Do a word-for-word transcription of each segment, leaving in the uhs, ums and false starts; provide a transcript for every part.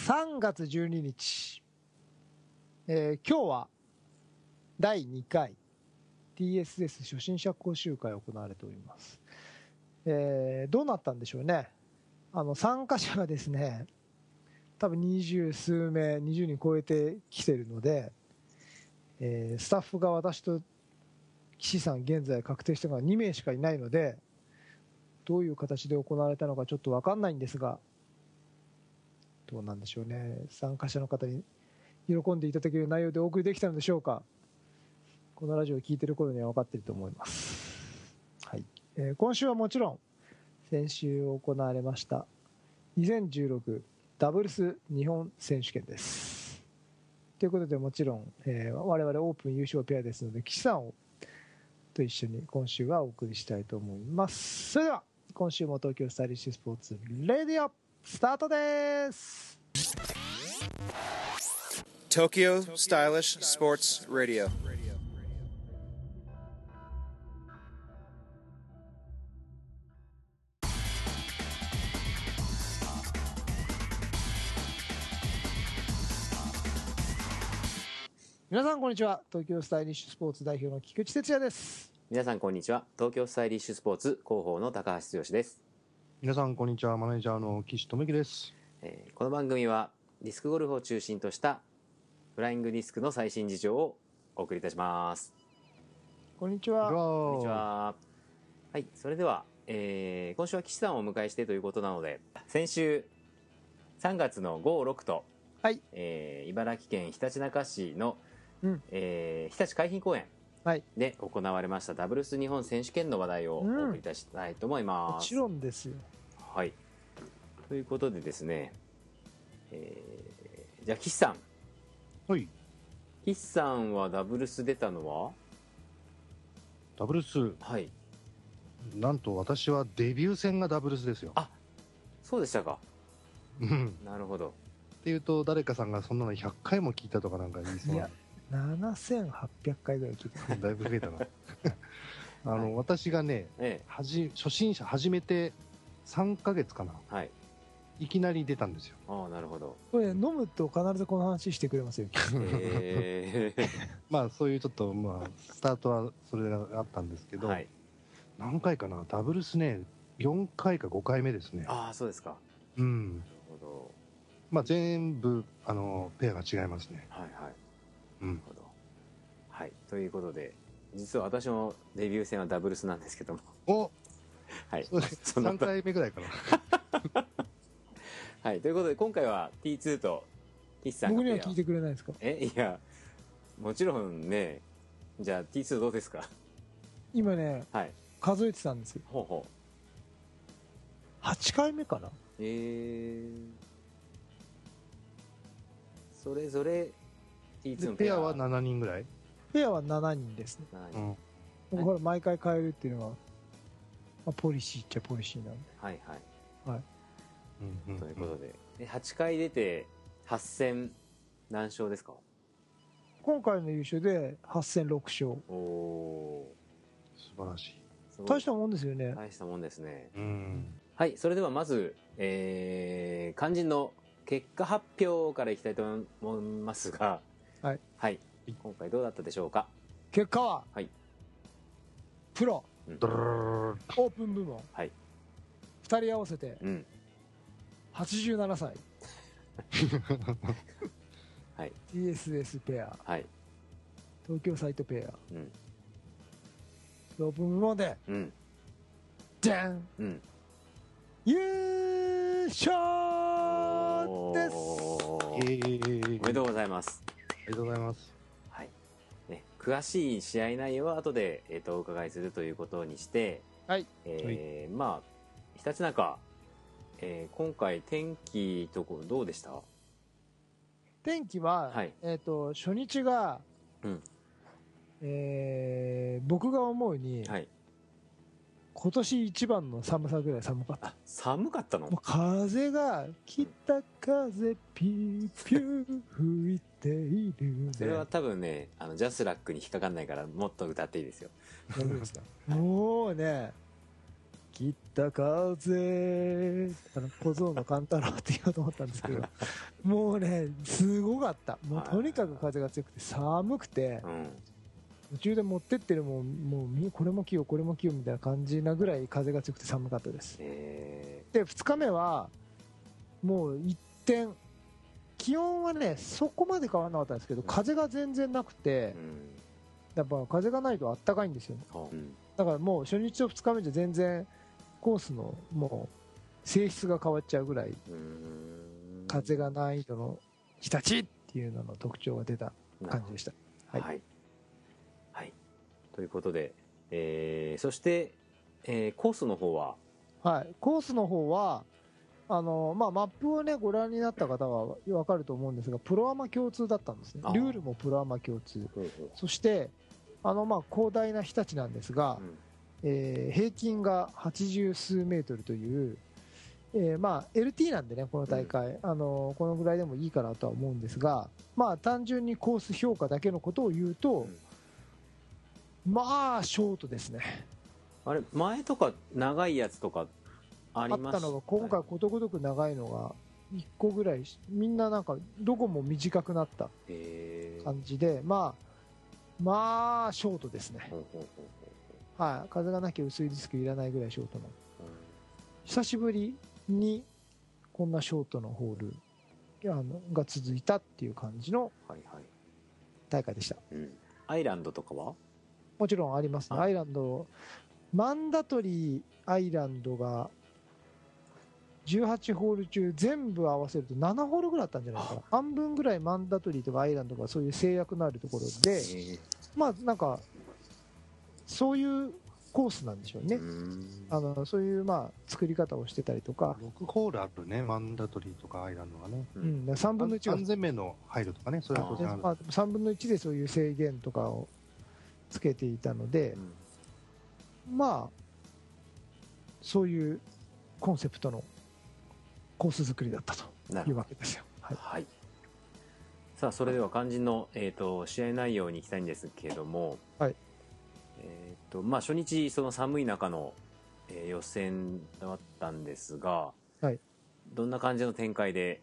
さんがつじゅうににち、えー、今日はだいにかい ティーエスエス 初心者講習会が行われております。えー、どうなったんでしょうね。あの参加者がですね、多分二十数名、にじゅうにん超えてきているので、えー、スタッフが私と岸さん現在確定したのがにめいしかいないので、どういう形で行われたのかちょっと分かんないんですが、どうなんでしょうね。参加者の方に喜んでいただける内容でお送りできたのでしょうか。このラジオを聞いている頃には分かっていると思います。はい。えー、今週はもちろん先週行われましたにせんじゅうろくダブルス日本選手権です。ということで、もちろん、えー、我々オープン優勝ペアですので、岸さんをと一緒に今週はお送りしたいと思います。それでは今週も東京スタイリッシュスポーツレディオスタートです。 Tokyo Stylish Sports Radio。 皆さんこんにちは。東京スタイリッシュスポーツ代表の菊池哲也です。 皆さんこんにちは。東京スタイリッシュスポーツ広報の高橋剛です。 皆さんこんにちは。マネージャーの岸智之です。 えー、この番組はディスクゴルフを中心としたフライングディスクの最新事情をお送りいたします。 こんにちは。 こんにちは。はい、それでは、えー、今週は岸さんをお迎えしてということなので、先週さんがつのご、ろくと、 はいえー、茨城県ひたちなか市の、 うんえー、日立海浜公園で行われましたダブルス日本選手権の話題をお送りいたしたいと思います。 もちろんですよ。 はい。ということでですね、えー、じゃあ岸さん。 はい。 岸さんはダブルス出たのは？ ダブルス。 はい。 なんと私はデビュー戦がダブルスですよ。 あ、そうでしたか。 うん。 なるほど。 っていうと誰かさんがそんなのひゃっかいも聞いたとかなんか言いそうな。いやななせんはっぴゃっかいぐらい聞いてだいぶ増えたな。あの、はい、私がね、ええ、はじ初心者始めてさんかげつかな。はい。いきなり出たんですよ。 ああ、なるほど。 これ飲むと必ずこの話してくれますよ。 えー、まあそういうちょっとまあスタートはそれがあったんですけど、はい、何回かな、ダブルスねよんかいかごかいめですね。 ああ、そうですか。 うん。なるほど。まあ全部あのペアが違いますね。 はいはい。 うん。 なるほど。はい。ということで、実は私もデビュー戦はダブルスなんですけども。 お。 はい。 さんかいめぐらいかな。 はい。ということで今回は ティーツー と岸さんが僕には聞いてくれないですか？ え、いや、もちろんね。じゃあ ティーツー どうですか？ 今ね、はい、数えてたんですよ。 ほうほう。 はちかいめかな。 えー、それぞれ ティーツー のペアはしちにんぐらい？ ペアはしちにんですね。 しちにん。 僕ほら毎回変えるっていうのは、まあ、ポリシーっちゃポリシーなんで。 はいはい。 はい。 うんうんうん、ということで、ではちかい出てはっ戦何勝ですか？ 今回の優勝ではっ戦ろく勝。 おお、 素晴らしい。 大したもんですよね。 大したもんですね。 うん。はい、 それではまず、えー、肝心の結果発表からいきたいと思いますが、 はい、 はい、今回どうだったでしょうか？ 結果は、 はい、 プロ、 うん、 オープン部門、 はい、 ふたり合わせて、 うん、 はちじゅうななさい。 はい、 ティーエスエス ペア、はい、東京サイトペア、うん、オープン部門で、うん、じゃん、うん、優勝です。 おめでとうございます。 ありがとうございます。 はい。ね、詳しい試合内容は後で、えー、とお伺いするということにして、 はい。 えー、まあひたちなか、えー、今回天気とこどうでした？ 天気は、はい、えっ、ー、と初日が、うん、えー、僕が思うに、はい、今年一番の寒さぐらい寒かった。 あ、寒かったの？ もう風が北風ピューピュー吹いている。 それは多分ね、あのジャスラックに引っかかんないからもっと歌っていいですよ。 大丈夫ですか？もうね、北った風、あの小僧の勘太郎って言おうと思ったんですけどもうねすごかった。もうとにかく風が強くて寒くて、 うん途中で持ってってるもんもうこれも着ようこれも着ようみたいな感じなぐらい風が強くて寒かったです。 えでふつかめはもう一転気温はねそこまで変わらなかったんですけど、風が全然なくて、やっぱ風がないとあったかいんですよね。 うんだからもう初日とふつかめじゃ全然コースのもう性質が変わっちゃうぐらいうん風がないのの日立っていうのの特徴が出た感じでした。はい、 はいはい、ということで、えーそして、えーコースの方ははい、コースの方はあの、まあ、マップを、ね、ご覧になった方は分かると思うんですがプロアマ共通だったんですね。 あールールもプロアマ共通。 ほうほうそしてあの、まあ、広大な日立なんですが、 うんえー平均がはちじゅうすうメートルという、えーまあ、エルティー なんでねこの大会、あのこのぐらいでもいいかなとは思うんですが、まあ、単純にコース評価だけのことを言うと、まあショートですね。 あれ前とか長いやつとかありあましたったのが今回ことごとく長いのがいっこぐらい、みんななんかどこも短くなったえー感じで、まあまあショートですね。 ほうほうほうはい、風がなきゃ薄いディスクいらないぐらいショートの、 ほう久しぶりにこんなショートのホールあのが続いたっていう感じのはいはい、 大会でした。 うん、アイランドとかはもちろんありますね。 あアイランドマンダトリーアイランドがじゅうはちホール中全部合わせるとななホールぐらいあったんじゃないかな。半分ぐらいマンダトリーとかアイランドがそういう制約のあるところで、 えーまあなんかそういうコースなんでしょうね。 うーんあのそういうまあ作り方をしてたりとか、 ろくホールあるね、マンダトリーとかアイランドがね。 ううんん、さんぶんのいちが安全面の配慮とかね、それは当然ある。 まあ、さんぶんのいちでそういう制限とかをつけていたので、まあそういうコンセプトのコース作りだったというなるほどわけですよ。はい、 はい、さあそれでは肝心の、えー、と試合内容に行きたいんですけれども、 はいえーとまあ、初日その寒い中の、えー予選だったんですが、 はいどんな感じの展開で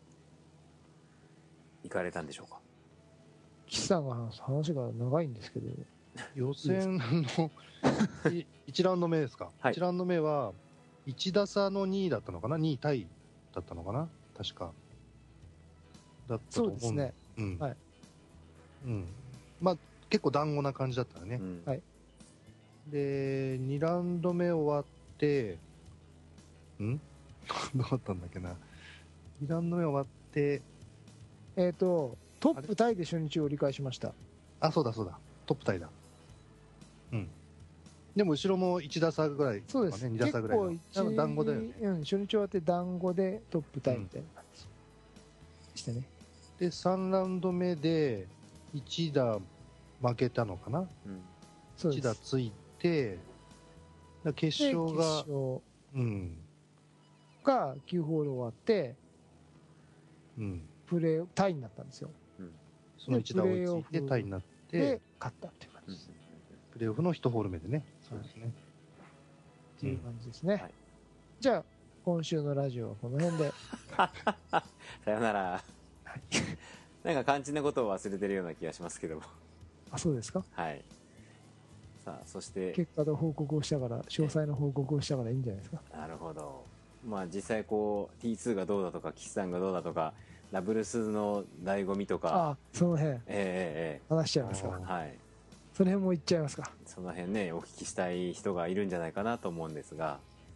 行かれたんでしょうか。 岸さんが話す話が長いんですけど、 予選のいいちラウンド目ですか、 はいいちラウンド目はいち打差のにいだったのかな、にいタイだったのかな、確かだったとそう思うんですね。 うん、 はいうん、まあ結構団子な感じだったよね、 うんはいでにラウンド目終わってんどうだったんだっけな、にラウンド目終わってえっ、とトップタイで初日を折り返しました。 あ、そうだそうだ、トップタイだ。うん。でも後ろもいち打差ぐらいとかね、 そうです。 に打差ぐらいの。 結構なんか団子だよね。 うん、初日終わって団子でトップタイみたいな感じでしたね。 で、さんラウンド目でいち打負けたのかな、 うんそういちです。 打ついて、だ決で勝が、 決勝うん、 がきゅうホール終わってうん。 プレータイになったんですよ。 そのいち打追いついプレーオフてタイになってで、勝ったっていう感じです。 プレーオフのいちホール目でね。そうですね。 っていう感じですね。 はいじゃあ今週のラジオはこの辺で。 さよならなんか肝心なことを忘れてるような気がしますけどもあ、そうですか。 はい。さあそして結果の報告をしたから詳細の報告をしたからいいんじゃないですか。 なるほど。まあ実際こう ティーツー がどうだとか岸さんがどうだとかダブルスの醍醐味とか、 あ、その辺えええ話しちゃいますか。 あえはい、 その辺も言っちゃいますか。 その辺ねお聞きしたい人がいるんじゃないかなと思うんですが、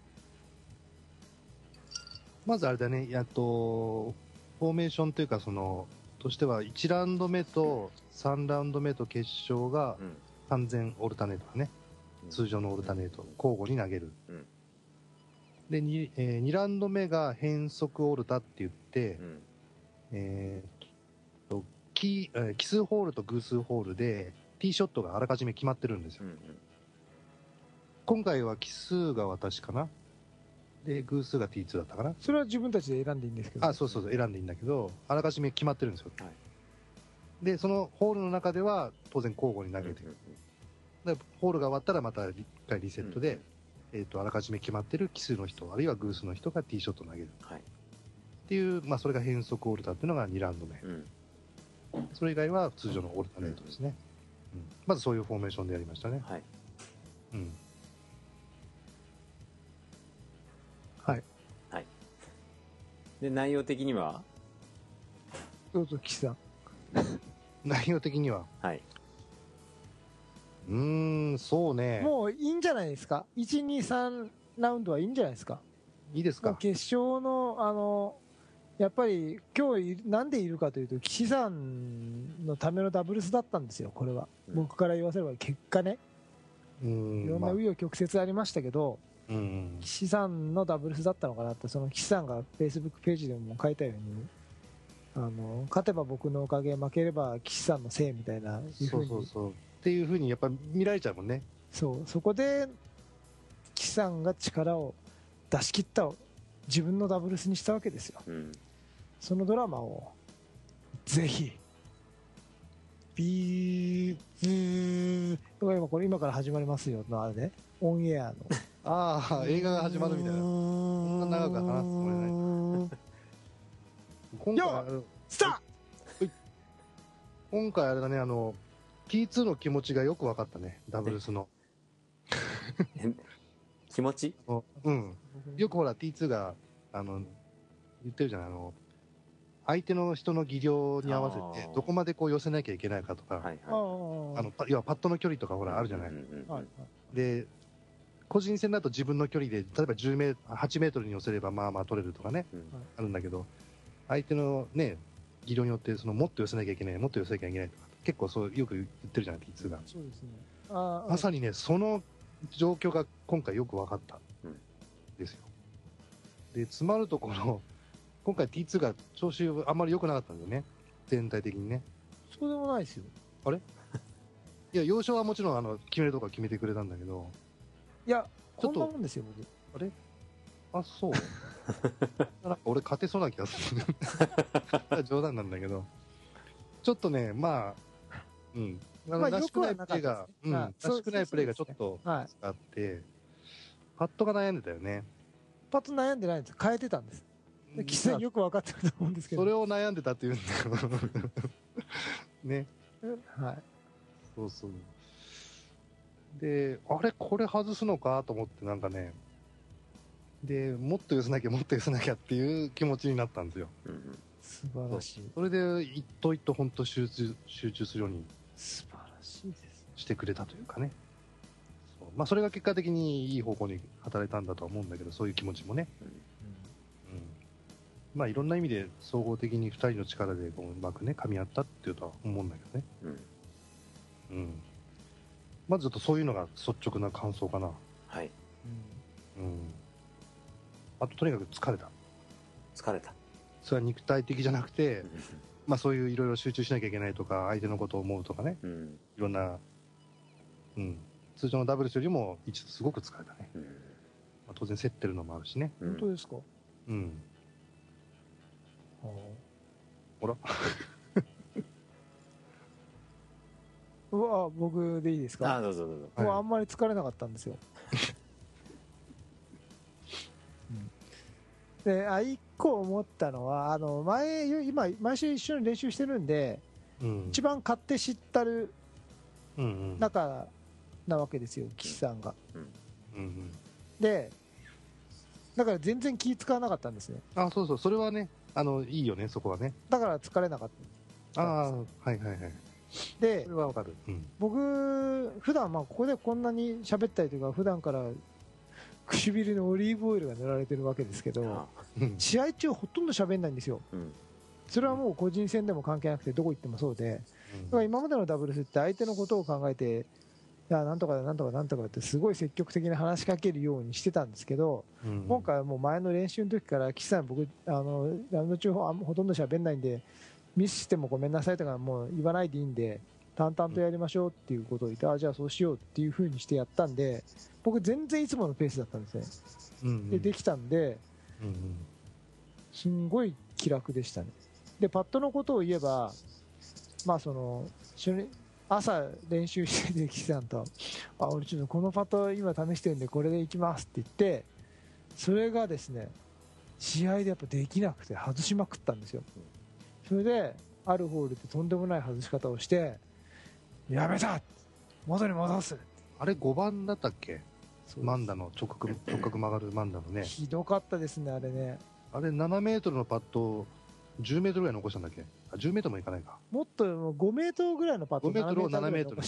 まずあれだね、やっと、フォーメーションというか、その、としてはいちラウンド目とさんラウンド目と決勝がうん完全オルタネートだね。 うん通常のオルタネート、交互に投げる。 うんで 2, えー、にラウンド目が変則オルタって言って、 うんえーと奇えー奇数ホールと偶数ホールでティーショットがあらかじめ決まってるんですよ。 うんうん今回は奇数が私かな。で、偶数が ティーツー だったかな。 それは自分たちで選んでいいんですけど。 あ、そうそうそう、選んでいいんだけど、あらかじめ決まってるんですよ。 はいで、そのホールの中では当然交互に投げてる。でホールが終わったらまた一回リセットで、 えー、とあらかじめ決まってる奇数の人あるいは偶数の人がティーショットを投げる、 はい、 っていう、まあ、それが変則オルタっていうのがにラウンド目、うん、それ以外は通常のオルタネートですね、うんうん、まずそういうフォーメーションでやりましたね。 はい、 うんはいはい、で内容的にはどうぞ岸さん。 内容的には、 はい、 うーんそうね、 もういいんじゃないですか。いち、に、さんラウンドはいいんじゃないですか。 いいですか。 決勝のあのやっぱり今日なんでいるかというと岸さんのためのダブルスだったんですよ。これは、うん、僕から言わせれば結果ね、 うん、 いろんな紆余曲折ありましたけど、まあ、うん、岸さんのダブルスだったのかなって、その岸さんがフェイスブックページでも書いたように、あの勝てば僕のおかげ、負ければ岸さんのせいみたいな、 そうそうそうっていうふうにやっぱ見られちゃうもんね。 そうそこで岸さんが力を出し切った自分のダブルスにしたわけですよ、うん、そのドラマをぜひビーブー今これ今から始まりますよのあれね、オンエアのああ映画が始まるみたいな、そんな長く話すつもりない今回あれスター今回あれだね、あの ティーツー の気持ちがよく分かったね、ダブルスの気持ち、 うん、よくほら ティーツー があの言ってるじゃない、あの相手の人の技量に合わせてどこまでこう寄せなきゃいけないかとか、はいはい、あの要はパットの距離とかほらあるじゃない、うんうんうん、で個人戦だと自分の距離で例えばじゅうメートルはちメートルに寄せればまあまあ取れるとかね、うん、あるんだけど、相手のね技量によってそのもっと寄せなきゃいけないもっと寄せなきゃいけないとか結構そうよく言ってるじゃない ティーツー が。 そうですね、あまさにねその状況が今回よく分かったんですよ、うん、で詰まるところ今回 ティーツー が調子あんまり良くなかったんだよね、全体的にね。 そうでもないですよ。あれいや要所はもちろんあの決めるとこは決めてくれたんだけど、 いやこんなもんですよ僕。 あれあそうなんか俺勝てそうな気がする冗談なんだけど、ちょっとねまあうんあのらしくないプレーが、うん、らしくないプレーがちょっとあって、パットが悩んでたよね。 パット悩んでないんですよ、変えてたんです。岸さんよく分かってると思うんですけど、 それを悩んでたっていうんだよね。 はい。 そうそう。で、あれこれ外すのかと思ってなんかね、でもっと寄せなきゃもっと寄せなきゃっていう気持ちになったんですよ。うん、 素晴らしい。 それで一投一投本当集中集中するように素晴らしいです。 してくれたというかね。そうまあそれが結果的にいい方向に働いたんだとは思うんだけど、そういう気持ちもね。うんうん、まあいろんな意味で総合的にふたりの力でこううまくね噛み合ったっていうとは思うんだけどね。うん。うん、まずちょっとそういうのが率直な感想かな。 はい。 うん。うん、あととにかく疲れた。 疲れた。 それは肉体的じゃなくて、まあそういういろいろ集中しなきゃいけないとか、相手のことを思うとかね、うん、いろんな、うん、通常のダブルスよりも一度すごく疲れたね。うん、まあ、当然競ってるのもあるしね。 本当ですか？ うん。ほら。 うわ、僕でいいですか？ あ、どうぞどうぞ。 もうあんまり疲れなかったんですよ。うん、で、あ、一個思ったのは、あの前今毎週一緒に練習してるんで、うん、一番勝手知ったる仲なわけですよ、岸さんが。うんうん、で、だから全然気使わなかったんですね。 あ、そうそう、それはね、あのいいよね、そこはね。 だから疲れなかった。 ああ、はいはいはい。 で、 それはわかる。うん、 僕普段まあここでこんなに喋ったりとか、普段から唇にオリーブオイルが塗られてるわけですけど、試合中ほとんど喋んないんですよ。うん、それはもう個人戦でも関係なくてどこ行ってもそうで、だから今までのダブルスって相手のことを考えて、いやなんとかだなんとかなんとかってすごい積極的に話しかけるようにしてたんですけど、うん、今回はもう前の練習の時から岸さん、僕あのラウンド中ほとんど喋んないんで、ミスしてもごめんなさいとかもう言わないでいいんで淡々とやりましょうっていうことを言って、あ、じゃあそうしようっていう風にしてやったんで、僕全然いつものペースだったんですね。うんうん、でできたんで、うんうん、すんごい気楽でしたね。でパットのことを言えば、まあその初朝練習してて岸さんと「あ俺ちょっとこのパット今試してるんでこれでいきます」って言って、それがですね試合でやっぱできなくて外しまくったんですよ。それであるホールでとんでもない外し方をして「やめた元に戻す」 あれごばんだったっけ？マンダの直角直角曲がるマンダのね、 ひどかったですねあれね。 あれななメートルのパットをじゅうメートルぐらい残したんだっけ？あじゅうメートルもいかないか。 もっとごメートルぐらいのパットごメートルをななメートル残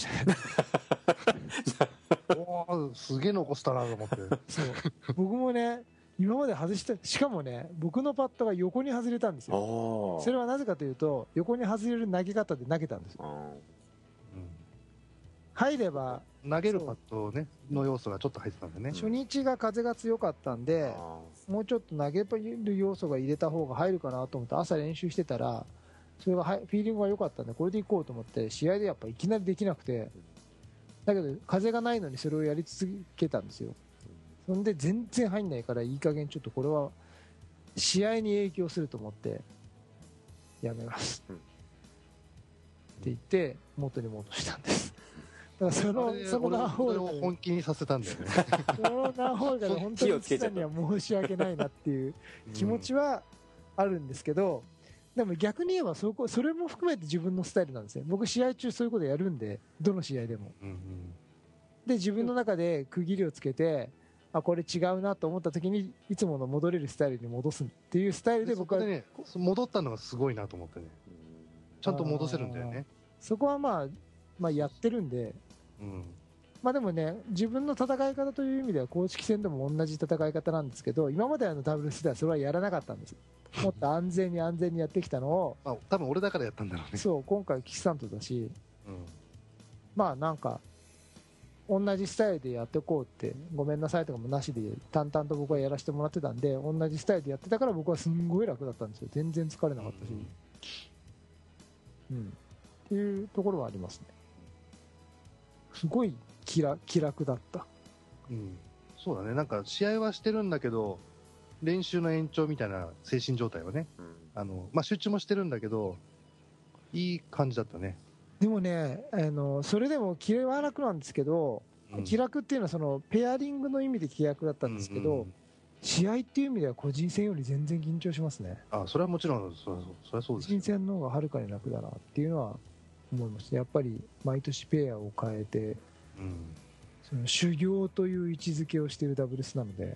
したおーすげえ残したなと思ってそう僕もね今まで外した、しかもね僕のパットが横に外れたんですよ。それはなぜかというと横に外れる投げ方で投げたんですよ。 うん、 入れば投げるパット、ね、の要素がちょっと入ってたんでね。 初日が風が強かったんで、もうちょっと投げる要素が入れた方が入るかなと思って朝練習してたら、それがフィーリングが良かったんでこれでいこうと思って、試合でやっぱいきなりできなくて、だけど風がないのにそれをやり続けたんですよ。そんで全然入んないから、いい加減ちょっとこれは試合に影響すると思ってやめます、うん、って言って元に戻したんです。だからそのその何ホールを本気にさせたんだよねその何ホールかで本当に岸さんには申し訳ないなっていう気持ちはあるんですけど、でも逆に言えばそこそれも含めて自分のスタイルなんですよ。僕試合中そういうことやるんで、どの試合でも、うんうん、で自分の中で区切りをつけて、あこれ違うなと思った時にいつもの戻れるスタイルに戻すっていうスタイルで僕は、 ね、戻ったのがすごいなと思ってね、ちゃんと戻せるんだよね。 そこはまあ、まあ、やってるんで、うん、まあでもね自分の戦い方という意味では公式戦でも同じ戦い方なんですけど、今まであのダブルスではそれはやらなかったんです。もっと安全に安全にやってきたのをまあ多分俺だからやったんだろうね。 そう今回岸さんとだし、うん、まあなんか同じスタイルでやっていこうって、ごめんなさいとかもなしで淡々と僕はやらせてもらってたんで、同じスタイルでやってたから僕はすんごい楽だったんですよ。全然疲れなかったし、うん、うん、っていうところはありますね。すごい気楽、気楽だった、 うん、そうだね。なんか試合はしてるんだけど練習の延長みたいな精神状態はね、うん、あのまあ、集中もしてるんだけどいい感じだったね。 でもねあのそれでも気は楽なんですけど、うん、気楽っていうのはそのペアリングの意味で気楽だったんですけど、うんうん、試合っていう意味では個人戦より全然緊張しますね。 あそれはもちろんそれはそうです。個人戦の方がはるかに楽だなっていうのは思います。やっぱり毎年ペアを変えて、うん、その修行という位置づけをしているダブルスなので、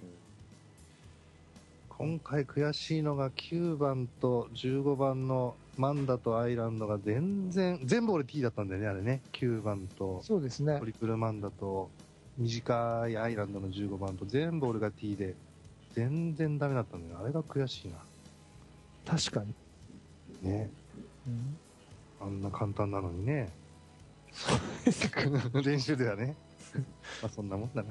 今回悔しいのがきゅうばんとじゅうごばんのマンダとアイランドが全然全部俺 T だったんだよね、あれね。きゅうばんとそうですね、 トリプルマンダと短いアイランドのじゅうごばんと全部俺が T で全然ダメだったんだよ。あれが悔しいな。 確かにね、うん、あんな簡単なのにね練習ではねまあそんなもんだな。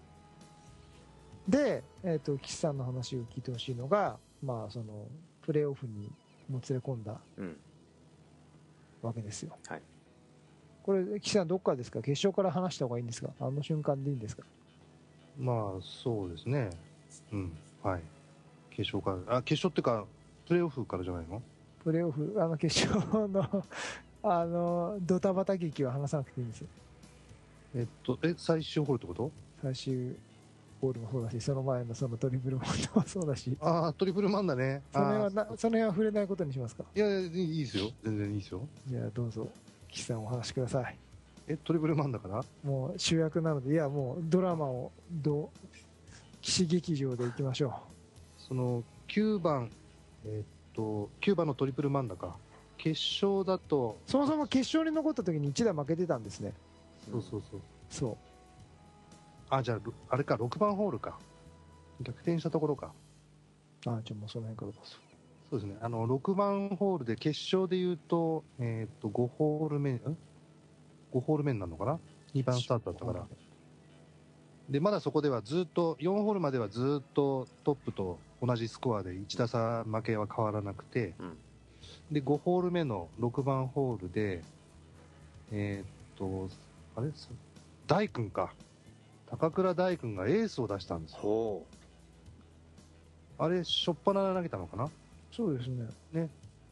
で、えーと、岸さんの話を聞いてほしいのが、まあ、そのプレーオフにもつれ込んだわけですよ、はい、これ岸さんどっからですか？決勝から話した方がいいんですか？あの瞬間でいいんですか？ まあそうですね、うんはい、決勝からあ決勝っていうかプレーオフからじゃないの？ プレーオフあの決勝のあのドタバタ劇は話さなくていいんですよ。 えっとえ最終ホールってこと？ 最終ホールもそうだし、その前のそのトリプルマンダもそうだし。 ああトリプルマンダね。 その辺はなその辺は触れないことにしますか？ いやいやいいですよ、全然いいですよ。 じゃあどうぞ岸さんお話しください。 えトリプルマンダからもう主役なので、いやもうドラマをど岸劇場でいきましょう。 そのきゅうばんえー、っときゅうばんのトリプルマンダか、決勝だとそもそも決勝に残った時にいちだ負けてたんですね。 そうそうそうそうあじゃああれかろくばんホールか、逆転したところか。 あじゃあもうその辺からどうぞ。 そうですね、あのろくばんホールで決勝でいうと、えー、っとごホール目んごホール目になるのかな、にばんスタートだったから。でまだそこではずっとよんホールまではずっとトップと同じスコアでいち打差負けは変わらなくて、うん、でごホール目のろくばんホールでえー、っとあれ大君か高倉大君がエースを出したんですよ。あれ初っ端投げたのかな。 そうですね。 ね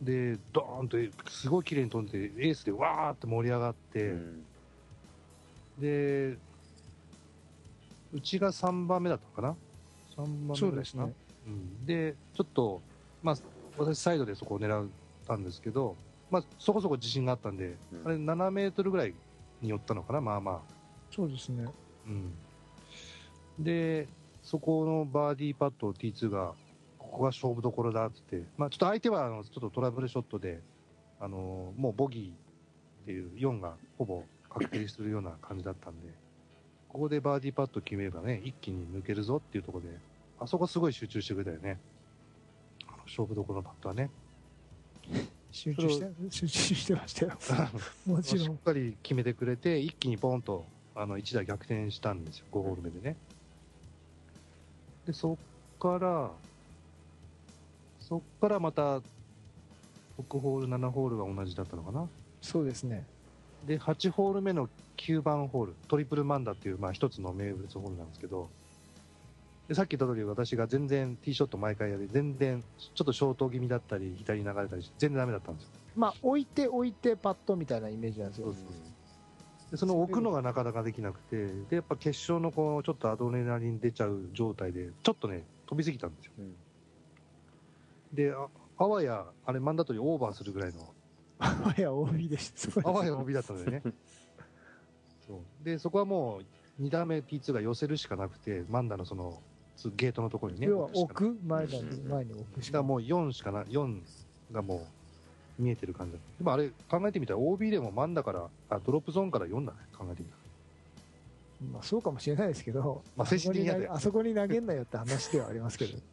でドーンとすごい綺麗に飛んでエースでわーって盛り上がって、うん、でうちがさんばんめだったかな、さんばんめそうですね、 うん、でちょっとまあ私サイドでそこを狙ったんですけど、まあ、そこそこ自信があったんで、うん、あれななメートルぐらいに寄ったのかな、まあまあそうですね、 うん、でそこのバーディーパットを ティーツー がここが勝負どころだっつって、まあ、ちょっと相手はあのちょっとトラブルショットで、あのー、もうボギーっていうよんがほぼ確定するような感じだったんで、ここでバーディーパット決めればね、一気に抜けるぞっていうところで、あそこすごい集中してくれたよね。あの勝負どころのパットはね。 集中して、集中してましたよ。もちろん。しっかり決めてくれて、一気にポンとあのいち打逆転したんですよ、ごホール目でね。で、そっから、そっからまた、ろくホール、ななホールが同じだったのかな。 そうですね。 で、はちホール目のきゅうばんホール、トリプルマンダっていう、まあ一つの名物ホールなんですけど、でさっき言った通り私が全然ティーショット毎回やり、全然ちょっとショート気味だったり、左に流れたりして、全然ダメだったんですよ。 まあ、置いて置いてパットみたいなイメージなんですよ。そうそうそう。 でその置くのがなかなかできなくて、で、やっぱ決勝のこう、ちょっとアドレナリン出ちゃう状態で、ちょっとね、飛びすぎたんですよ。うん、で、あ、あわや、あれマンダトリーオーバーするぐらいの、 あわや オービー でした。 あわや オービー だったんだよね。そうで、そこはもうに打目 ティーツー が寄せるしかなくて、マンダのそのゲートのところにね、 要は置く前だに前に置くしかない。だからもうよんしかな、よんがもう見えてる感じだ。でもあれ考えてみたら オービー でもマンダから、あ、ドロップゾーンからよんだね、考えてみたら。 まあそうかもしれないですけど、 まあ、精神的にあそこに投げんなよって話ではありますけど。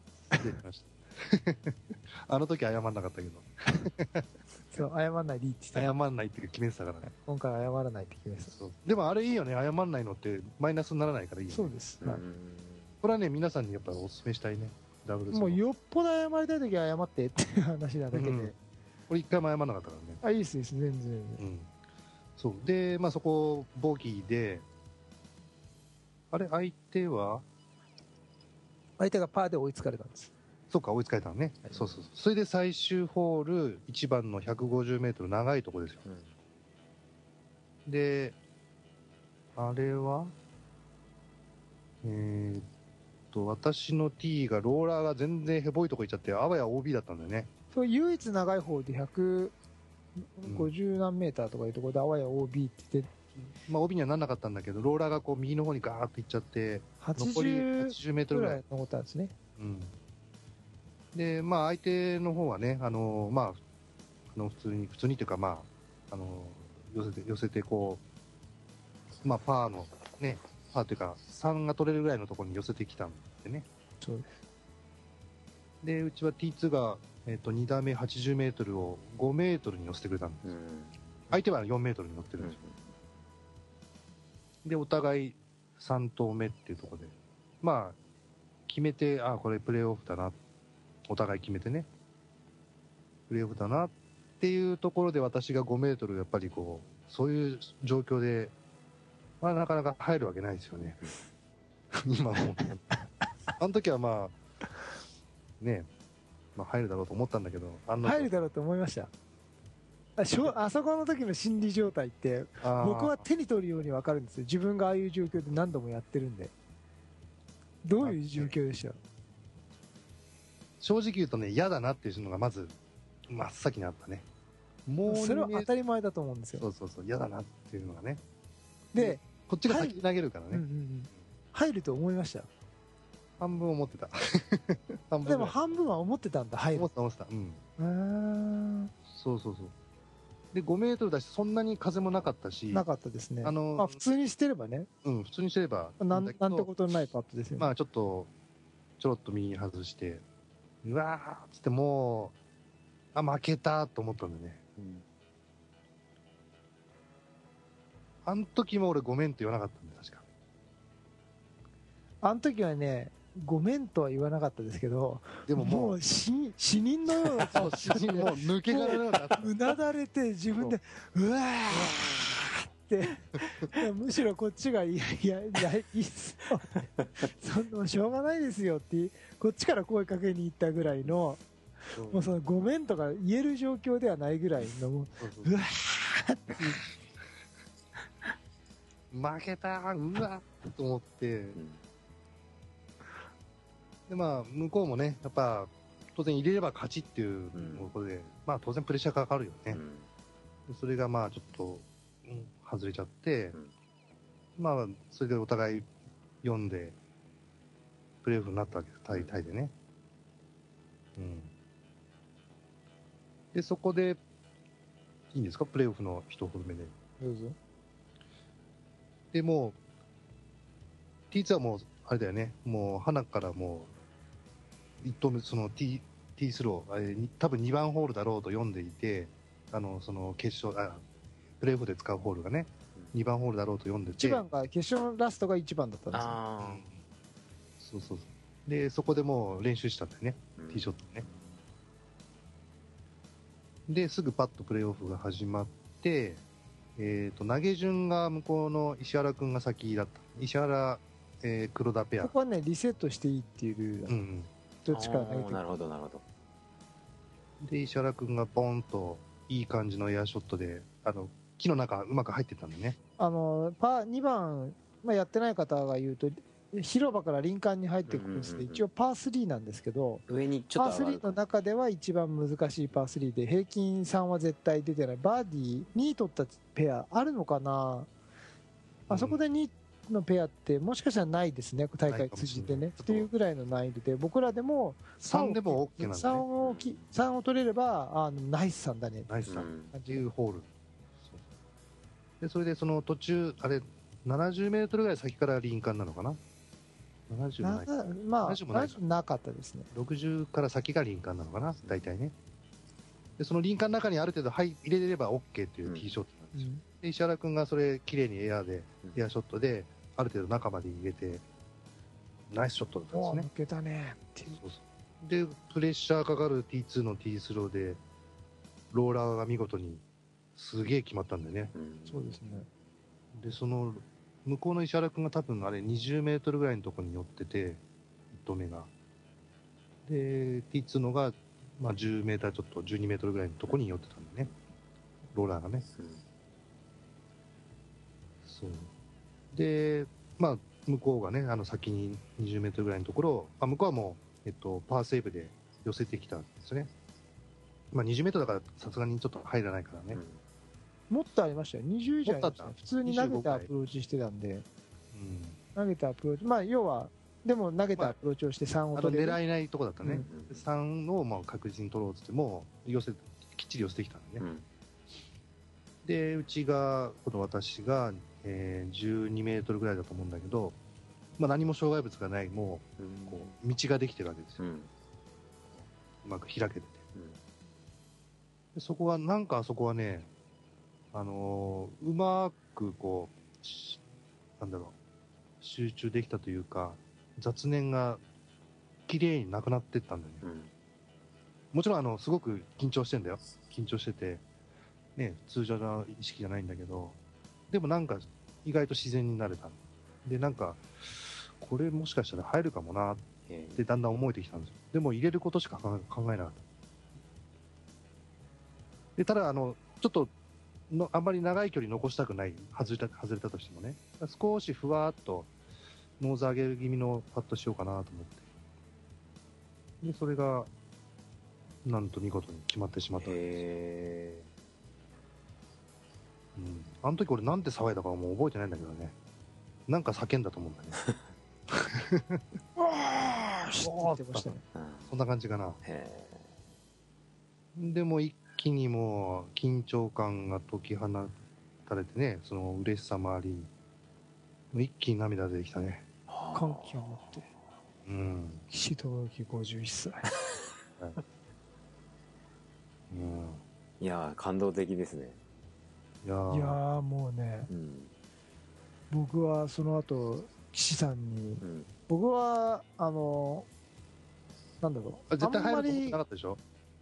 あの時謝んなかったけど。 そう、謝んないでいいって言って謝んないって決めてたからね。 今回謝らないって決めてた。 そうでもあれいいよね、謝んないのってマイナスにならないからいいよね。 そうです。はい、 これはね、皆さんにやっぱりお勧めしたいね。ダブルスもうよっぽど謝りたい時は謝ってっていう話なだけで。うん、 俺一回も謝らなかったからね。 あ、いいですいいです、全然。 うん。そう。で、まあそこ、ボギーで、あれ、相手は相手がパーで追いつかれたんです。 そうか、追いつかれたのね。はい、そうそうそう。それで最終ホール、いちばんのひゃくごじゅうメートル長いところですよ。うん、で、あれはえー、っと、私の T が、ローラーが全然ヘボいとこ行っちゃって、あわや オービー だったんだよね。 そう、唯一長い方でひゃくごじゅう何メーターとかいうところで、あわや オービー って言って、 まあ オービー にはなんなかったんだけど、ローラーがこう右の方にガーッと行っちゃって、残りはちじゅうメートルぐらい残ったんですね。 うん。で、まあ相手の方はね、あの、まあ、あの普通に、普通にというか、まあ、あの、寄せて、寄せてこう、まあパーの、ね、パーというか、さんが取れるぐらいのところに寄せてきたんでね。 そうです。で、 うちは ティーツー が、えっと、に打目はちじゅうメートルをごメートルに寄せてくれたんです。うん、相手はよんメートルに乗ってるんですよ。うん、で、お互いさん投目っていうところで、まあ、決めて、あ、これプレーオフだな。お互い決めてね。プレーオフだなっていうところで私がごメートルやっぱりこう、そういう状況で、まあなかなか入るわけないですよね。今も。あの時はまあ、ね、まあ入るだろうと思ったんだけど、あの入るだろうと思いました。あ, しょあそこの時の心理状態って、僕は手に取るように分かるんですよ。自分がああいう状況で何度もやってるんで。どういう状況でした？ 正直言うとね、嫌だなっていうのがまず真っ先にあったね。 もうそれは当たり前だと思うんですよ。 そうそうそう、嫌だなっていうのがね。 で、 こっちが先に投げるからね。うんうんうん、 入ると思いました。 半分思ってた。 半分でも半分は思ってたんだ、入る。 思ってた思ってた。うん。うーん。そうそうそう。で、ごメートルだし、そんなに風もなかったし。 なかったですね。 あの、 まあ普通にしてればね。 うん、普通にしてればなん。なんてことのないパットですよね。 まあちょっと、ちょろっと右に外して、うわーっつってもう、あ、負けたと思ったんだね。うん。あの時も俺ごめんと言わなかったんだ、確か。 あの時はね、ごめんとは言わなかったですけど、 でももう、 もう死、死人のようなそう死人もう抜け殻のような。 うなだれて自分で、うわーってむしろこっちがいやいやいやいいっすよそんなしょうがないですよってこっちから声かけに行ったぐらいのもうそのごめんとか言える状況ではないぐらいのもうそうそううわーって負けたうわっと思って、 うんでまあ向こうもねやっぱ当然入れれば勝ちっていうことで、うん、まあ当然プレッシャーかかるよね、うん、それがまあちょっと、うん、外れちゃって、うん、まあそれでお互い読んでプレーオフになったわけですタイ、タイでね、うん、でそこでいいんですかプレーオフの一言目でどうぞ。 でもう ティーツー はもうあれだよねもう花からもういっ投目その T, T スローあれ多分にばんホールだろうと読んでいてあのその決勝あプレーオフで使うホールがね、うん、にばんホールだろうと読んでていちばんが決勝のラストがいちばんだったんですよ。 あ、 うん、そうそうそうでそこでもう練習したんだよね、うん、ティーショットねですぐパッとプレーオフが始まってえー、と投げ順が向こうの石原君が先だった石原、えー、黒田ペアここはねリセットしていいっていうルールだ、うんうん、どっちから投げてくるなるほどなるほどで石原君がボンといい感じのエアショットであの木の中うまく入ってったんだよねあのパーにばん、まあ、やってない方が言うと広場から林間に入っていくコースで一応パースリーなんですけど上にちょっとパースリーの中では一番難しいパースリーで平均さんは絶対出てないバーディーにい取ったペアあるのかなあそこでにいのペアってもしかしたらないですね大会通じてねっていうぐらいの難易度で僕らでもさんでも OK なんだねさんを, さんを取れればあのナイスさんだねナイスさんっていうホールでそれでその途中あれななじゅうメートルぐらい先から林間なのかなななじゅうもないなまあななじゅうなかったですねろくじゅうから先が林間なのかな大体ねでその林間の中にある程度入れれれば OK っていうティーショットなんですよ、うん、で石原君がそれ綺麗にエアでエアショットである程度中まで入れてナイスショットだったんですね抜けたねっていうそうそうでプレッシャーかかる ティーツー の T スローでローラーが見事にすげえ決まったんだよね、 うん、そうですねでその向こうの石原君が多分あれにじゅうメートルぐらいのところに寄ってていっ投目がで ティーツー のが、まあ、じゅうメーターちょっとじゅうにメートルぐらいのところに寄ってたんだねローラーがね、うん、そうでまあ向こうがねあの先ににじゅうメートルぐらいのところを、まあ、向こうはもう、えっと、パーセーブで寄せてきたんですねまあにじゅうメートルだからさすがにちょっと入らないからね、 うん、もっとありましたよにじゅう以上ありましたね普通に投げたアプローチしてたんで、うん、投げたアプローチまあ要はでも投げたアプローチをしてさんを取れる、 まあ、狙えないとこだったね、うん、さんをまあ確実に取ろうとしても寄せきっちり寄せてきたんでね、うん、でうちがこの私が、えー、じゅうにメートルぐらいだと思うんだけど、まあ、何も障害物がないもう、うん、こう道ができてるわけですよ、うん、うまく開けてて、うん、でそこはなんかあそこはねあのー、うまくこうなんだろう集中できたというか雑念が綺麗になくなっていったんだよね、うん、もちろんあのすごく緊張してんだよ緊張しててね通常の意識じゃないんだけどでもなんか意外と自然になれたでなんかこれもしかしたら入るかもなってだんだん思えてきたんですよでも入れることしか考えなかったでただあのちょっとのあんまり長い距離残したくない外れた外れたとしてもね少しふわっとノーズ上げ気味のパットしようかなと思ってでそれがなんと見事に決まってしまったんですよ、うん、あの時俺なんて騒いだかもう覚えてないんだけどねなんか叫んだと思うんだねわーって言ってましたねそんな感じかなでも一気にもう緊張感が解き放たれてねその嬉しさもあり一気に涙出てきたね歓喜を持って、 うん、 岸智之ごじゅういっさい、はいうん、いや感動的ですねいやーもうね、うん、僕はその後岸さんに、うん、僕はあのなんだろう絶対入ると思ってなかったでしょ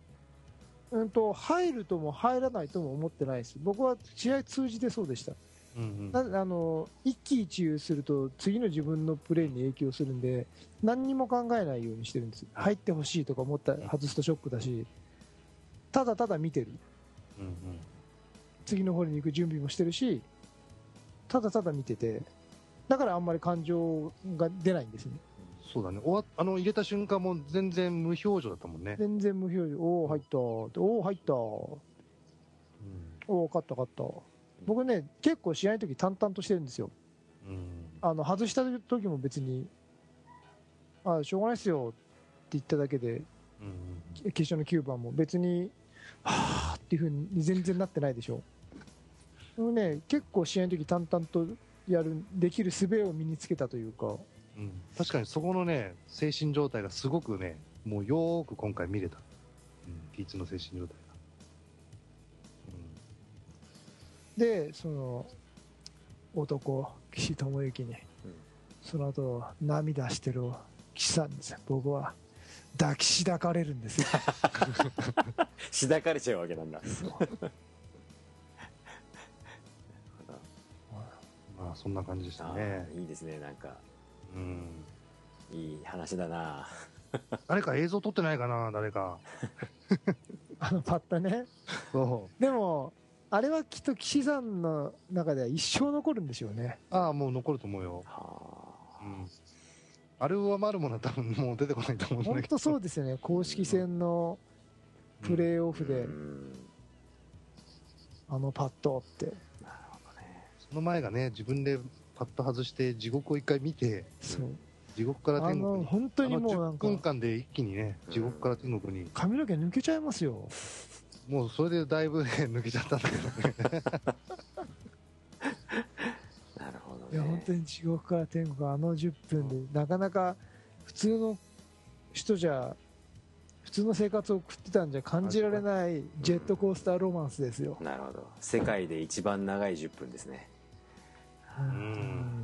うんと入るとも入らないとも思ってないです僕は試合通じてそうでした、 うんなあの一喜一憂すると次の自分のプレーに影響するんで何にも考えないようにしてるんです。入ってほしいとか思ったら外すとショックだし、ただただ見てる、 うんうん、 次のホールに行く準備もしてるし、ただただ見てて、だからあんまり感情が出ないんですね。 そうだね、おわあの入れた瞬間も全然無表情だったもんね。 全然無表情、おお入ったっておお入った、 うん、 おお勝った勝った。僕ね結構試合の時淡々としてるんですよ。 うん、 あの外した時も別にあしょうがないっすよって言っただけで、 うん、 決勝のきゅうばんも別にはーっていう風に全然なってないでしょ。でもね結構試合の時淡々とやるできる術を身につけたというか、 うん、確かにそこのね精神状態がすごくねもうよーく今回見れた、うん、ティーツー の精神状態が、 うん、でその男岸智之に、うん、その後涙してる岸さんです。僕は抱きしだかれるんですよしだかれちゃうわけなんだまあそんな感じでしたね。 いいですね、なんか、 うん、 いい話だな誰か映像撮ってないかな、誰かあのパッタね。そうでもあれはきっと岸さんの中では一生残るんでしょうね。 ああもう残ると思うよ。はあ、うん、あれを上回るものは多分もう出てこないと思うんだけど。 本当そうですよね。公式戦のプレーオフで、うん、あのパットって。なるほどね。 その前がね自分でパット外して地獄を一回見て、そう地獄から天国に、 本当にもうなんかじゅっぷんかんで一気にね地獄から天国に髪の毛抜けちゃいますよ。 もうそれでだいぶ、ね、抜けちゃったんだけどねなるほどね。 いや本当に地獄から天国、あのじゅっぷんで、うん、なかなか普通の人じゃ普通の生活を送ってたんじゃ感じられないジェットコースターロマンスですよ。 うん、なるほど。世界で一番長いじゅっぷんですね。 うん、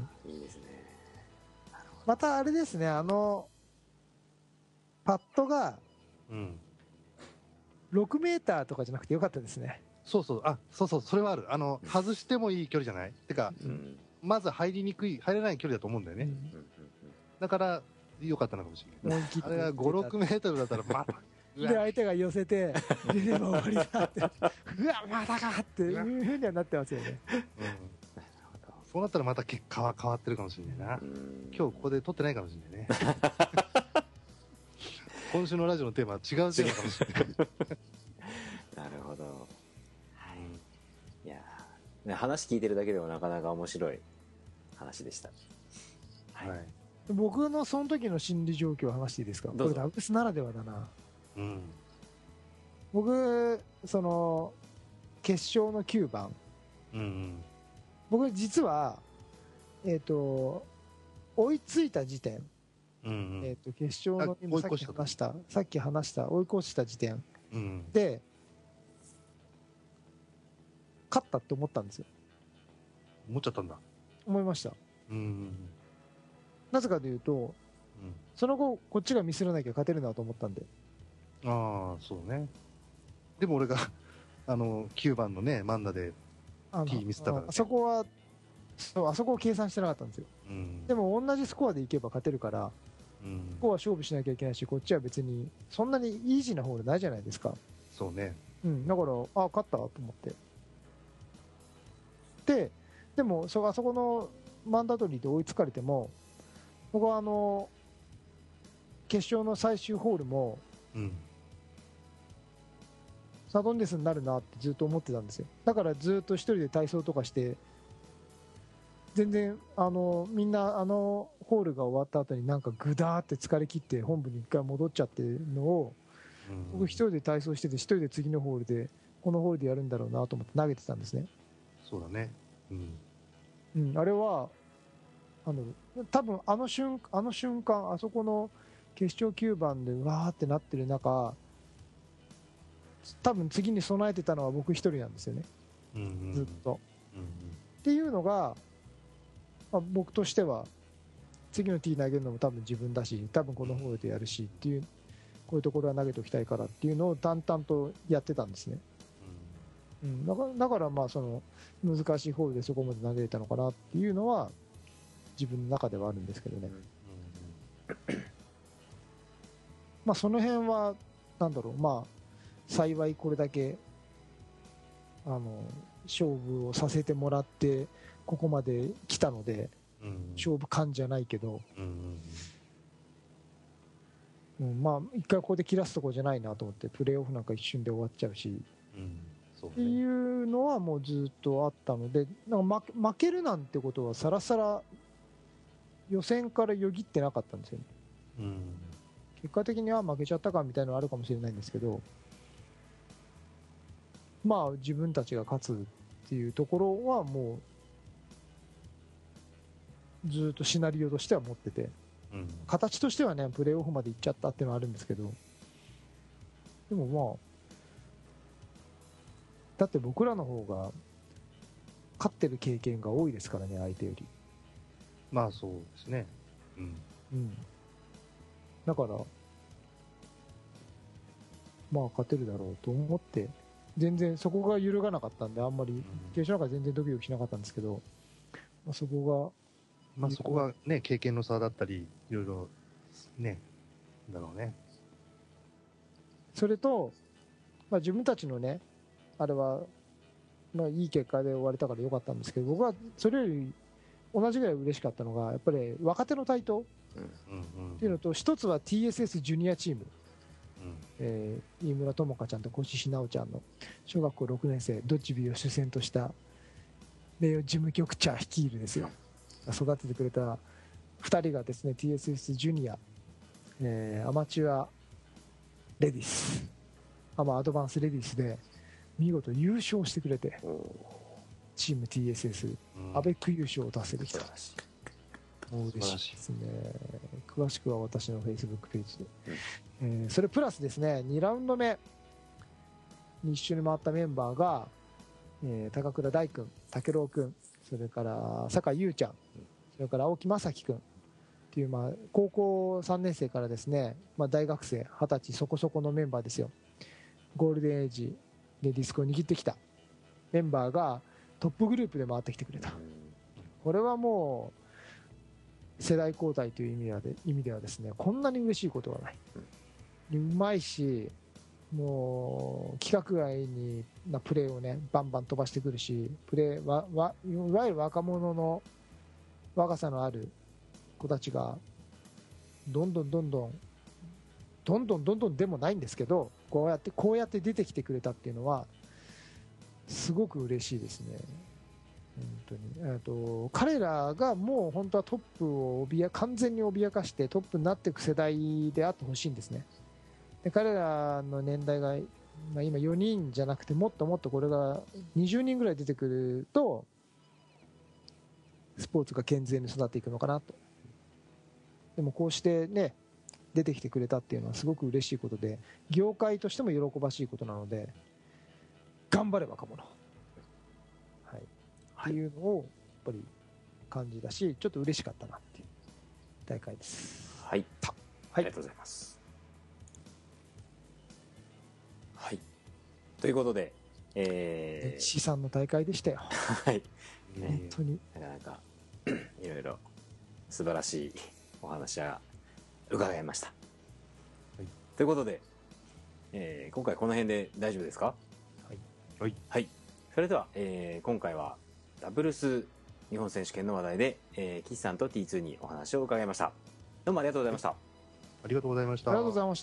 いいですね。 またあれですね、あのパットが、うんろくメーターとかじゃなくてよかったですね。 そうそう、あ、そうそう、それはある。あの、外してもいい距離じゃない？てか、うん、まず入りにくい、入れない距離だと思うんだよね。うん、だから、良かったのかもしれない。あれがご、ろくメートルだったら、また。 で、相手が寄せて、入れれば終わりだって、うわ、またかっていうふうにはなってますよね。うん、 そうなったらまた結果は変わってるかもしれないな。今日ここで撮ってないかもしれないね。今週のラジオのテーマは違うテーマかもしれないなるほど、はい、いやね、話聞いてるだけでもなかなか面白い話でした、 はいはい、僕のその時の心理状況を話していいですか。これダブスならではだな、うん、僕その決勝のきゅうばん、うんうん、僕実はえっ、ー、と追いついた時点、うんうん、えー、と決勝のさっき話したさっき話した追い越した時点、うん、で勝ったって思ったんですよ。 思っちゃったんだ。 思いました、うん、なぜかというと、うん、その後こっちがミスらなきゃ勝てるなと思ったんで。 ああそうね。でも俺があのきゅうばんのねマンダで T ミスったから、ね、 あそこはそうあそこを計算してなかったんですよ、うん、でも同じスコアでいけば勝てるから、うん、ここは勝負しなきゃいけないし、こっちは別にそんなにイージーなホールないじゃないですか。 そうね、 うん、だからあ勝ったと思ってで、でもそあそこのマンダトリーで追いつかれても、僕はあの決勝の最終ホールも、うん、サドンデスになるなってずっと思ってたんですよ。だからずっと一人で体操とかして全然あのみんなあのホールが終わった後になんかグダーって疲れ切って本部に一回戻っちゃってるのを、うん、僕一人で体操してて一人で次のホールでこのホールでやるんだろうなと思って投げてたんですね。 そうだね、うんうん、あれはあの多分あの瞬あの瞬間あそこの決勝きゅうばんでうわーってなってる中、多分次に備えてたのは僕一人なんですよね、うんうん、ずっと、うんうん、っていうのがまあ、僕としては次の T 投げるのも多分自分だし、多分このホールでやるしっていう、こういうところは投げておきたいからっていうのを淡々とやってたんですね、 うん、だからだからまあその難しいホールでそこまで投げれたのかなっていうのは自分の中ではあるんですけどね、うんうん、まあその辺はなんだろう、まあ幸いこれだけあの勝負をさせてもらってここまで来たので、うん、勝負感じゃないけど、うんうんうん、まあ一回ここで切らすとこじゃないなと思って、プレーオフなんか一瞬で終わっちゃうし、うんそうね、っていうのはもうずっとあったので、なんか 負, 負けるなんてことはさらさら予選からよぎってなかったんですよね、うん、結果的には負けちゃったかみたいなのはあるかもしれないんですけど、まあ自分たちが勝つっていうところはもうずっとシナリオとしては持ってて、うん、形としてはねプレーオフまで行っちゃったっていうのはあるんですけど、でもまあだって僕らの方が勝ってる経験が多いですからね、相手より。 まあそうですね、うん、うん、 だからまあ勝てるだろうと思って全然そこが揺るがなかったんで、あんまり決勝なんか全然ドキドキしなかったんですけど、まあ、そこがまあそこがね経験の差だったりいろいろねだろうね。 それと、まあ、自分たちのねあれはまあいい結果で終われたから良かったんですけど、僕はそれより同じぐらい嬉しかったのがやっぱり若手の台頭っていうのと、一つは ティーエスエス ジュニアチーム、えー、飯村友香ちゃんと越石直ちゃんの小学校ろくねん生ドッジビーを主戦とした名誉事務局長率いるですよ、育ててくれたふたりがですね ティーエスエス ジュニア、えー、アマチュアレディスアマアドバンスレディスで見事優勝してくれて、チーム ティーエスエス アベック優勝を達成できた。もう嬉しいですね。詳しくは私の Facebook ページで、えー、それプラスですねにラウンド目に一緒に回ったメンバーが、えー、高倉大君、武郎君、それから酒井優ちゃん、それから青木正樹君っていう、まあ、高校さんねん生からですね、まあ、大学生はたちそこそこのメンバーですよ。ゴールデンエイジでディスクを握ってきたメンバーがトップグループで回ってきてくれた。これはもう世代交代という意味ではで意味ではですね、こんなに嬉しいことはない。うまいし、もう規格外になプレーをねバンバン飛ばしてくるし、プレーわわいわゆる若者の若さのある子たちがどんどんどんどんどんどんどんどんでもないんですけど、こうやってこうやって出てきてくれたっていうのはすごく嬉しいですね。本当に、えーと、彼らがもう本当はトップを脅完全に脅かしてトップになっていく世代であってほしいんですね。で彼らの年代が、まあ、今よにんじゃなくてもっともっとこれがにじゅうにんぐらい出てくるとスポーツが健全に育っていくのかなと。でもこうしてね出てきてくれたっていうのはすごく嬉しいことで、業界としても喜ばしいことなので、頑張れ若者、はい、っていうのをやっぱり感じだし、ちょっと嬉しかったなっていう大会です。 はい、はい、ありがとうございます。はい、ということで、えー、 資産の大会でしたよ。 はい、 本当になかなかいろいろ素晴らしいお話が伺いました、はい、ということで、えー、今回この辺で大丈夫ですか？ はい、 はいはい、それでは、えー、今回はダブルス日本選手権の話題で、えー、岸さんと ティーツー にお話を伺いました。どうもありがとうございました。ありがとうございました。 ありがとうございました。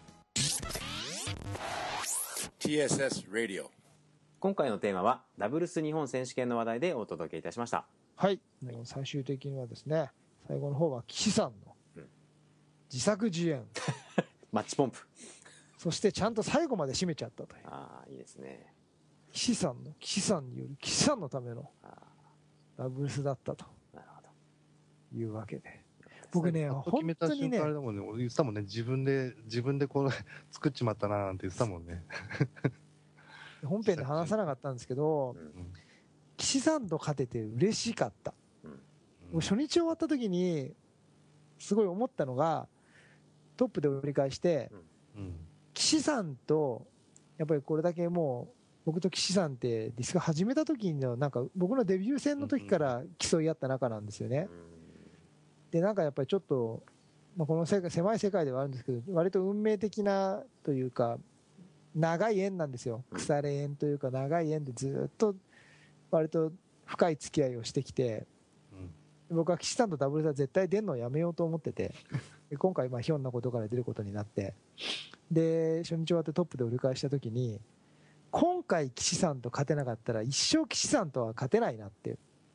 ティーエスエス Radio。 今回のテーマはダブルス日本選手権の話題でお届けいたしました。 はい、もう最終的にはですね、最後の方は岸さんの自作自演マッチポンプ、 そしてちゃんと最後まで締めちゃったという。 ああいいですね。 岸さんの岸さんによる岸さんのためのダブルスだったというわけで、僕ね本当にね、 あれだもんね、俺言ってたもんね、自分で自分でこれ作っちまったななんて言ってたもんね。 本編で話さなかったんですけど、うん、岸さんと勝てて嬉しかった、うん、初日終わった時にすごい思ったのが、トップで折り返して、うん、岸さんとやっぱりこれだけもう僕と岸さんってディスク始めた時のなんか僕のデビュー戦の時から競い合った仲なんですよね。でなんかやっぱりちょっと、まあ、この世界狭い世界ではあるんですけど、割と運命的なというか長い縁なんですよ。腐れ縁というか長い縁でずっと割と深い付き合いをしてきて、僕は岸さんとダブルスは絶対出るのをやめようと思ってて、で今回まあひょんなことから出ることになって、で初日終わってトップで折り返した時に、今回岸さんと勝てなかったら一生岸さんとは勝てないなって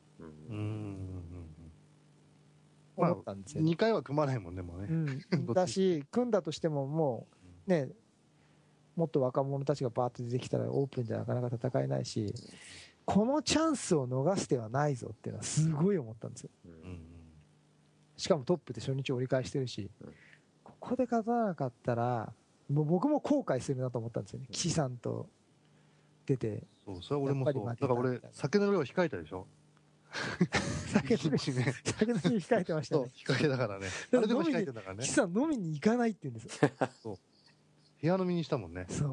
思ったんですよ、ね。 まあ、にかいは組まないもんね、もうね。 うん、だし組んだとしてももうね、もっと若者たちがバーッと出てきたらオープンじゃなかなか戦えないし、このチャンスを逃す手はないぞっていうのはすごい思ったんですよ。しかもトップで初日折り返してるし、ここで勝たなかったらもう僕も後悔するなと思ったんですよね。岸さんと出て。 そう、それは俺もそう。だから俺酒の量控えたでしょ。 酒飲み酒飲み控えてましたね。 控えだからね。あれでも控えてたからね。 岸さん飲みに行かないって言うんですよ。そう。 部屋飲みにしたもんね。 そう。うん、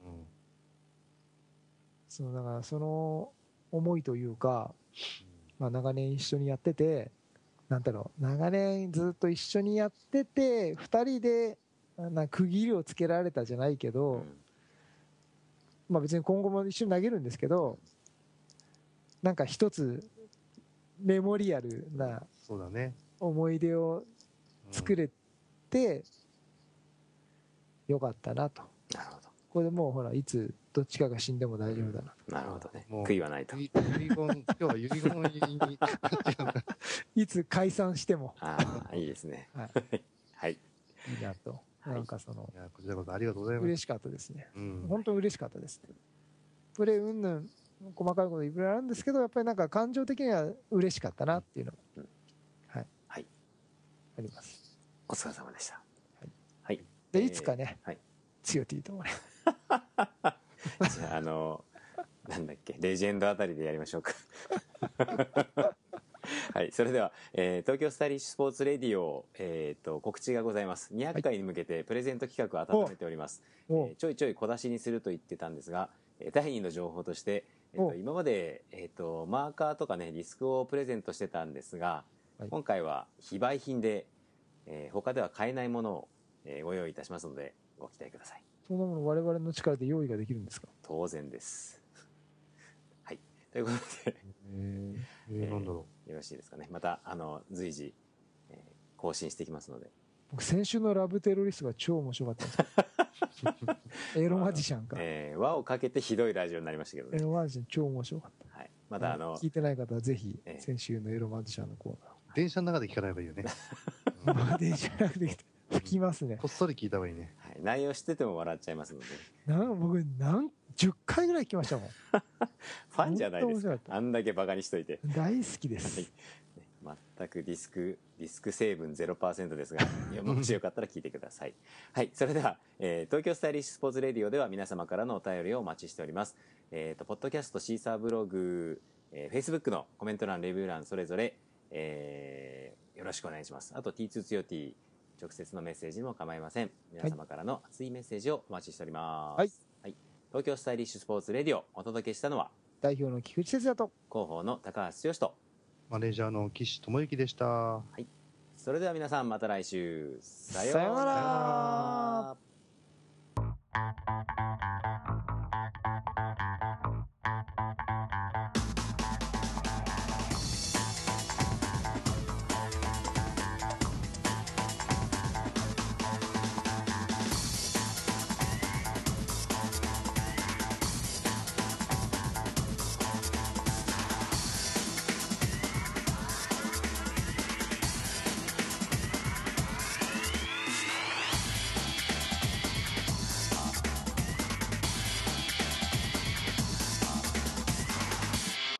そうだからその思いというか、まあ長年一緒にやってて、なんだろう、長年ずっと一緒にやっててふたりでなんか区切りをつけられたじゃないけど、うん、まあ別に今後も一緒に投げるんですけど、なんか一つメモリアルな思い出を作れてよかったなと。 なるほど。 これでもうほらいつどっちかが死んでも大丈夫だなと。 なるほどね。悔いはないと。 遺言、今日は遺言にいつ解散しても。 ああ、いいですね。 はい。 はい。 いいなと。なんかその、 いやこちらこそありがとうございます。 嬉しかったですね。 うん、 本当に嬉しかったですね。プレー云々細かいこといろいろあるんですけど、やっぱりなんか感情的には嬉しかったなっていうのが、うん、はい、 はい、 あります。 お疲れ様でした。はい。はい、 でいつかね、 はい、 強いと思うね。 じゃああのなんだっけレジェンドあたりでやりましょうか。はい、それでは、えー、東京スタイリッシュスポーツレディオ、えー、と告知がございます。にひゃっかいに向けてプレゼント企画を温めております。えー、ちょいちょい小出しにすると言ってたんですが、だいにの情報として、えー、と今まで、えー、とマーカーとかねディスクをプレゼントしてたんですが、はい、今回は非売品で、えー、他では買えないものを、えー、ご用意いたしますのでご期待ください。 そんなもの我々の力で用意ができるんですか？ 当然です。はい、ということで、 えーえー、なんだろうよろしいですかね。またあの随時、えー、更新していきますので。 僕先週のラブテロリストが超面白かったんですよ。エロマジシャンか、 えー、輪をかけてひどいラジオになりましたけどね。 エロマジシャン超面白かった、 はい、まだあの聞いてない方はぜひ先週のエロマジシャンのコーナー、 えー、電車の中で聞かない方がいいよね。 電車の中で聞きますね。 こっそり聞いた方がいいね。 はい、内容知ってても笑っちゃいますので。 なん僕なんじゅっかいぐらい聞きましたもん。 ファンじゃないですか。あんだけバカにしといて。 大好きです。 はい、全くディスクディスク成分 ゼロパーセント ですが、いやもしよかったら聞いてください。はい、それでは、えー、東京スタイリッシュスポーツレディオでは皆様からのお便りをお待ちしております。えっ、ー、とポッドキャスト、シーサーブログ、えー、Facebook のコメント欄、レビュー欄それぞれ、えー、よろしくお願いします。あと ティーツー ツヨティ直接のメッセージも構いません。皆様からの熱いメッセージをお待ちしております。はい。はい、東京スタイリッシュスポーツレディオお届けしたのは代表の菊池哲也と広報の高橋剛とマネージャーの岸智之でした。 はい。それでは皆さんまた来週。さようなら。 さようなら。